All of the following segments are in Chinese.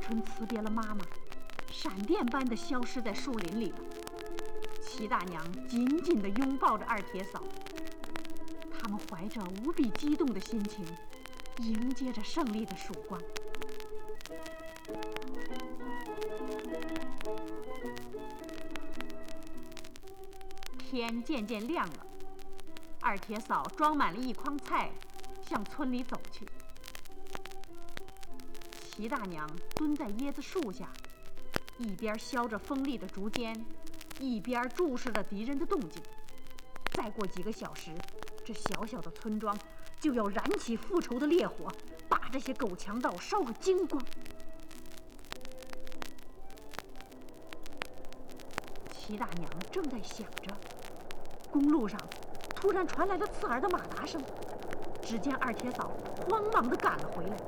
春辞别了妈妈，闪电般的消失在树林里了。齐大娘紧紧地拥抱着二铁嫂，他们怀着无比激动的心情，迎接着胜利的曙光。天渐渐亮了，二铁嫂装满了一筐菜，向村里走去。齐大娘蹲在椰子树下，一边削着锋利的竹尖，一边注视着敌人的动静。再过几个小时，这小小的村庄就要燃起复仇的烈火，把这些狗强盗烧个精光。齐大娘正在想着，公路上突然传来了刺耳的马达声，只见二铁嫂慌忙地赶了回来。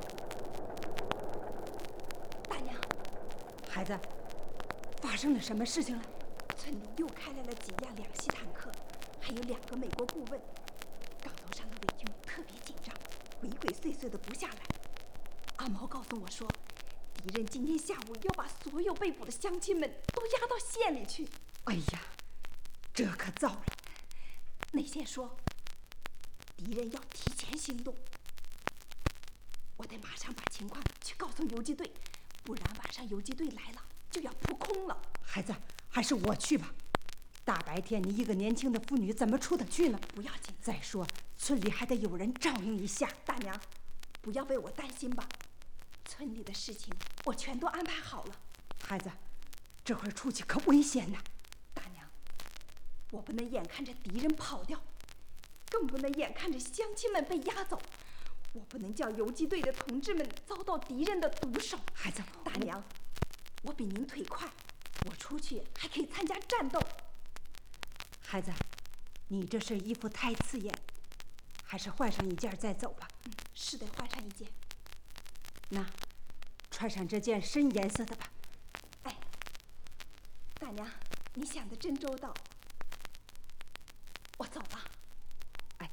大娘， 孩子，发生了什么事情了？ 村里又开来了几辆两栖坦克，还有2个美国顾问。岗头上的伪军特别紧张，鬼鬼祟祟的不下来。阿毛告诉我说，敌人今天下午要把所有被捕的乡亲们都押到县里去。 哎呀，这可糟了！ 内线说，敌人要提前行动，我得马上把情况去告诉游击队，不然晚上游击队来了就要扑空了。 孩子，还是我去吧。大白天你一个年轻的妇女怎么出得去呢？ 不要紧， 再说村里还得有人照应一下。 大娘，不要为我担心吧，村里的事情我全都安排好了。 孩子，这会儿出去可危险呐。 大娘，我不能眼看着敌人跑掉，更不能眼看着乡亲们被押走，我不能叫游击队的同志们遭到敌人的毒手。 孩子， 大娘，我比您腿快，我出去还可以参加战斗。 孩子，你这身衣服太刺眼，还是换上一件再走吧。 是得换上一件。 那，穿上这件深颜色的吧。 哎，大娘，你想得真周到。我走了。 哎，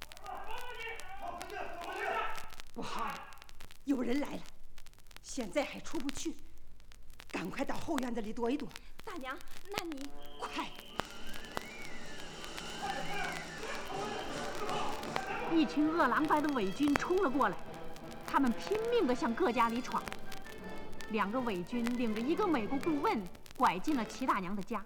不好，有人来了，现在还出不去，赶快到后院子里躲一躲。 大娘，那你快！ 一群饿狼般的伪军冲了过来，他们拼命地向各家里闯。2个伪军领着1个美国顾问，拐进了齐大娘的家。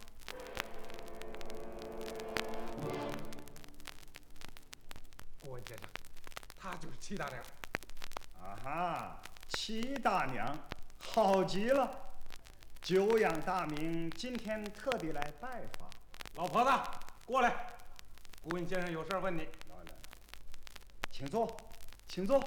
顾问先生，她就是齐大娘。 啊哈，齐大娘，好极了！久仰大名，今天特地来拜访。 老婆子，过来，顾问先生有事问你。 来，请坐，请坐。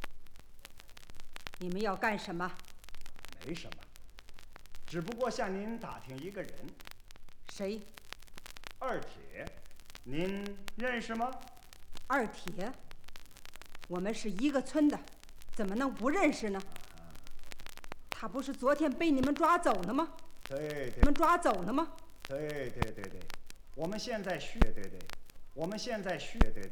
你们要干什么？ 没什么，只不过向您打听一个人。 谁？ 二铁，您认识吗？ 二铁？我们是一个村的，怎么能不认识呢？他不是昨天被你们抓走了吗？ 对， 你们抓走了吗？ 对，我们现在我们现在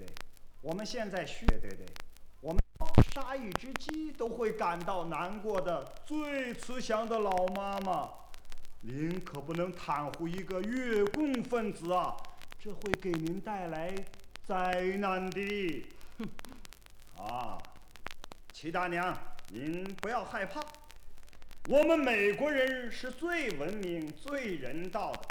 我们杀一只鸡都会感到难过的最慈祥的老妈妈，您可不能袒护一个越共分子啊，这会给您带来灾难的。啊，齐大娘，您不要害怕，我们美国人是最文明、最人道的。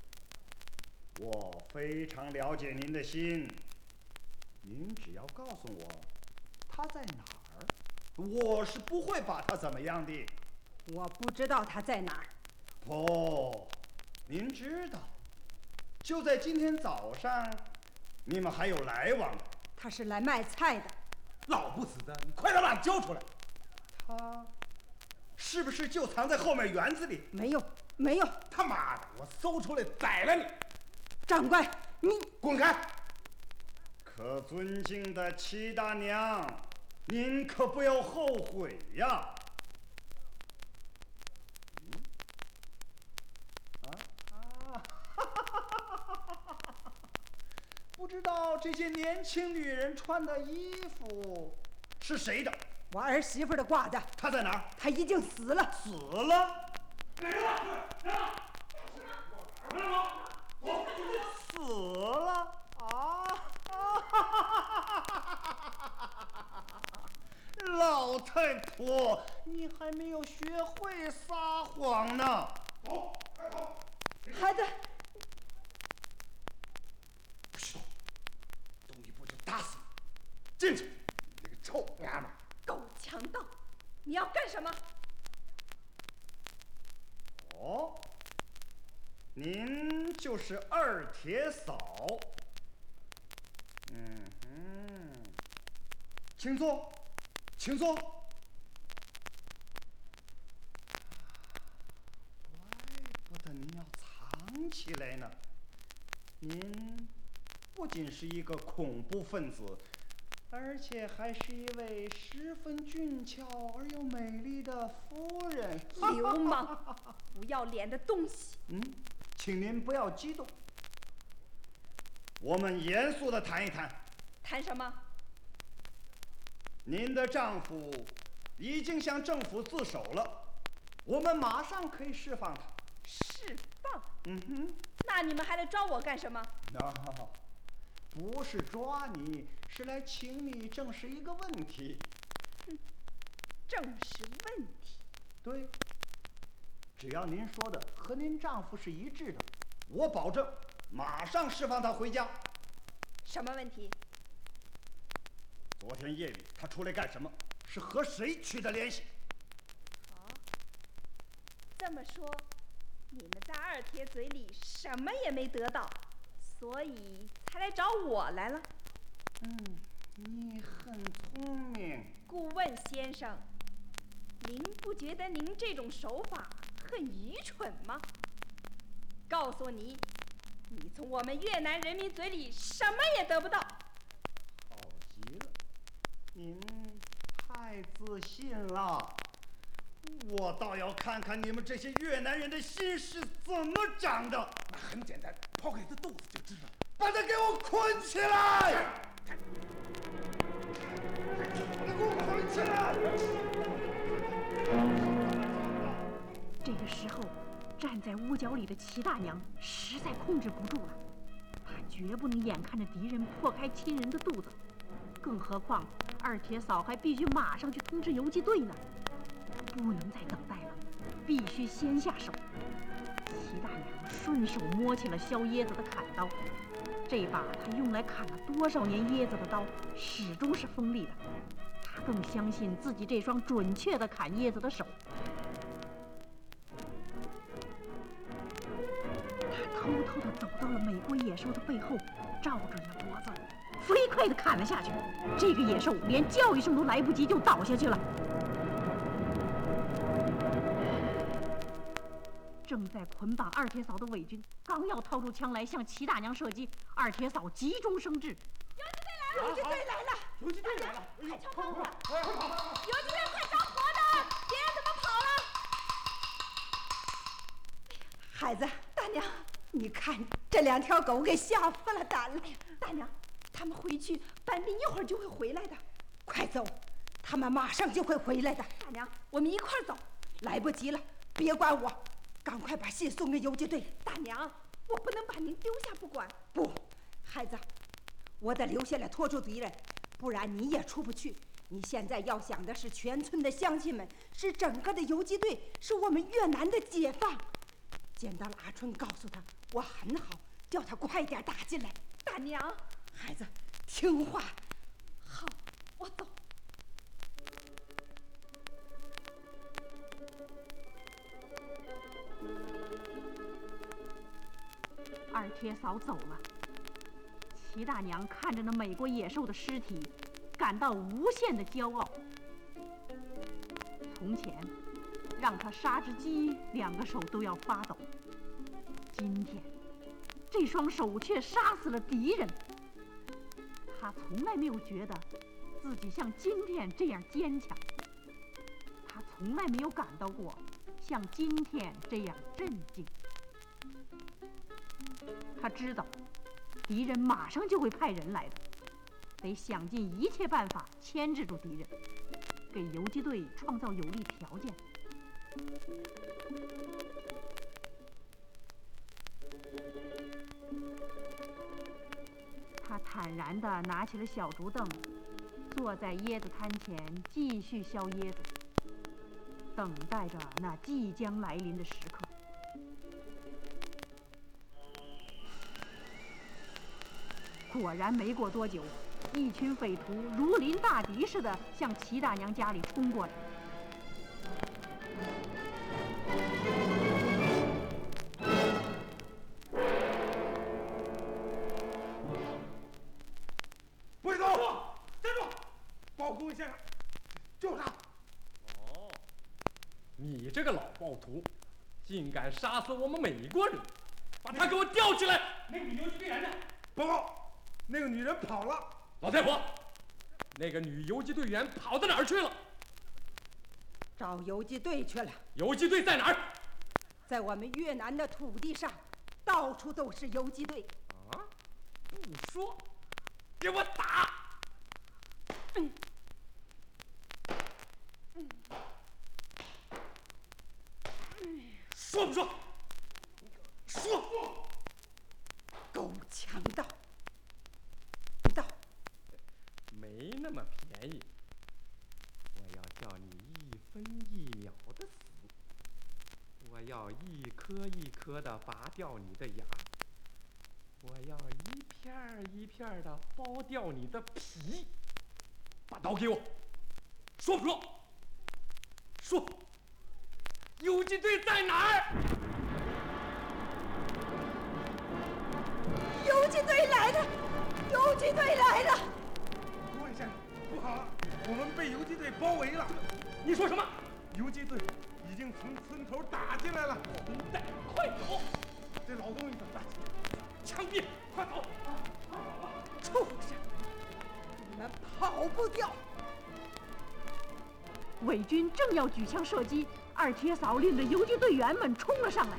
我非常了解您的心，您只要告诉我他在哪儿，我是不会把他怎么样的。 我不知道他在哪儿。 不，您知道，就在今天早上，你们还有来往。 他是来卖菜的。 老不死的，你快点把他交出来！ 他是不是就藏在后面园子里？ 没有，没有。 他妈的，我搜出来宰了你！ 长官，你滚开！ 可尊敬的齐大娘，您可不要后悔呀！不知道这些年轻女人穿的衣服是谁的？ 我儿媳妇的瓜子。 他在哪儿？ 他已经死了。 死了？死了啊！老太婆，你还没有学会撒谎呢。 孩子， 不许动，动一步就打死你！进去，你那个臭娘们儿！ 狗强盗，你要干什么？ 哦，您就是二铁嫂。请坐，请坐。怪不得您要藏起来呢。您不仅是一个恐怖分子，而且还是一位十分俊俏而又美丽的夫人。 流氓，不要脸的东西！ 请您不要激动，我们严肃地谈一谈。 谈什么？ 您的丈夫已经向政府自首了，我们马上可以释放他。 释放？ 那你们还来抓我干什么？ 不是抓你，是来请你证实一个问题。 证实问题？ 对，只要您说的和您丈夫是一致的，我保证马上释放他回家。 什么问题？ 昨天夜里他出来干什么？是和谁取得联系？ 这么说，你们在二铁嘴里什么也没得到，所以才来找我来了。 你很聪明。 顾问先生，您不觉得您这种手法很愚蠢吗？告诉你，你从我们越南人民嘴里什么也得不到。 好极了，您太自信了。我倒要看看你们这些越南人的心是怎么长的。 那很简单，抛开他肚子就知道。 把他给我捆起来！给我捆起来！ 这个时候，站在屋角里的齐大娘实在控制不住了，她绝不能眼看着敌人破开亲人的肚子，更何况二铁嫂还必须马上去通知游击队呢，不能再等待了，必须先下手。齐大娘顺手摸起了削椰子的砍刀，这把她用来砍了多少年椰子的刀始终是锋利的，她更相信自己这双准确的砍椰子的手。偷偷地走到了美国野兽的背后，照准了脖子，飞快地砍了下去。这个野兽连叫一声都来不及，就倒下去了。正在捆绑二铁嫂的伪军刚要掏出枪来向齐大娘射击，二铁嫂急中生智： 游击队来了！ 游击队来了！ 快敲门了！游击队快着火的！别人怎么跑了？ 孩子，大娘，你看这两条狗给吓破了胆了。 大娘，他们回去，班兵一会儿就会回来的。 快走，他们马上就会回来的。 大娘，我们一块儿走。 来不及了，别管我，赶快把信送给游击队。 大娘，我不能把您丢下不管。 不，孩子，我得留下来拖住敌人，不然你也出不去。你现在要想的是全村的乡亲们，是整个的游击队，是我们越南的解放。见到了阿春，告诉他我很好，叫他快点打进来。 大娘， 孩子，听话。 好，我走。 二铁嫂走了，齐大娘看着那美国野兽的尸体，感到无限的骄傲。从前让他杀只鸡2个手都要发抖，今天这双手却杀死了敌人。他从来没有觉得自己像今天这样坚强，他从来没有感到过像今天这样镇静。他知道敌人马上就会派人来的，得想尽一切办法牵制住敌人。 给游击队创造有利条件。他坦然地拿起了小竹凳，坐在椰子摊前继续削椰子，等待着那即将来临的时刻。果然没过多久，一群匪徒如临大敌似的向齐大娘家里冲过来。 不许走！站住！包公先生，就是他。 哦，你这个老暴徒，竟敢杀死我们美国人！把他给我吊起来！那个女游击队员呢？ 报告，那个女人跑了。 老太婆，那个女游击队员跑到哪儿去了？ 找游击队去了。 游击队在哪儿？ 在我们越南的土地上，到处都是游击队。 啊！不说，给我打！说不说？说！ 狗强盗！ 没那么便宜，我要叫你一分一秒的死，我要一颗一颗的拔掉你的牙，我要一片儿一片儿的剥掉你的皮。把刀给我，说不说？说，游击队在哪儿？ 游击队来了！游击队来了！ 各位先生，不好了，我们被游击队包围了。 你说什么？ 游击队已经从村头打进来了。 混蛋，快走！ 这老东西怎么办？ 枪毙！快走！ 畜生！你们跑不掉！ 伪军正要举枪射击，二铁嫂领着游击队员们冲了上来。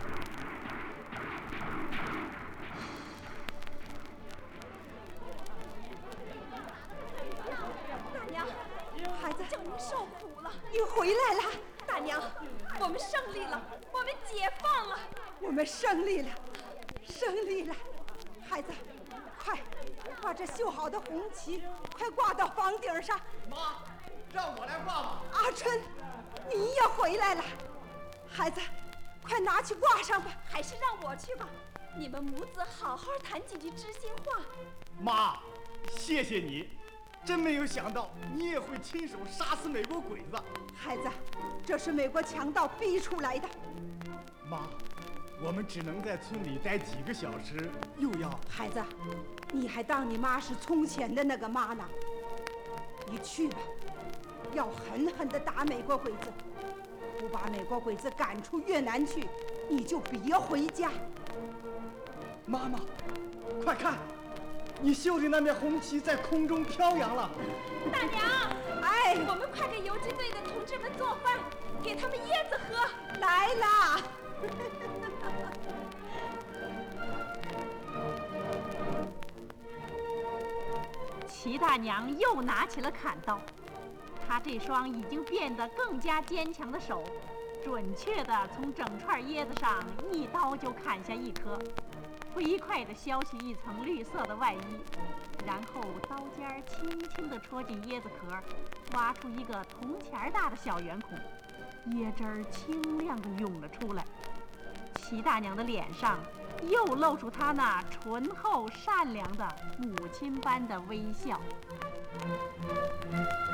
大娘， 孩子， 叫您受苦了。 你回来了！ 大娘，我们胜利了，我们解放了。 我们胜利了，胜利了！孩子，快把这绣好的红旗快挂到房顶上。 妈，让我来挂吧。 阿春，你也回来了，孩子，快拿去挂上吧。 还是让我去吧，你们母子好好谈几句知心话。 妈，谢谢你，真没有想到你也会亲手杀死美国鬼子。 孩子，这是美国强盗逼出来的。 妈，我们只能在村里待几个小时，又要…… 孩子，你还当你妈是从前的那个妈呢？你去吧，要狠狠地打美国鬼子，不把美国鬼子赶出越南去，你就别回家。 妈妈，快看，你绣的那面红旗在空中飘扬了。 大娘， 哎， 我们快给游击队的同志们做饭，给他们椰子喝。 来啦！ 齐大娘又拿起了砍刀，她这双已经变得更加坚强的手，准确地从整串椰子上一刀就砍下一颗，飞快地削去一层绿色的外衣，然后刀尖轻轻地戳进椰子壳，挖出一个铜钱大的小圆孔，椰汁儿清亮地涌了出来。齐大娘的脸上又露出她那醇厚善良的母亲般的微笑。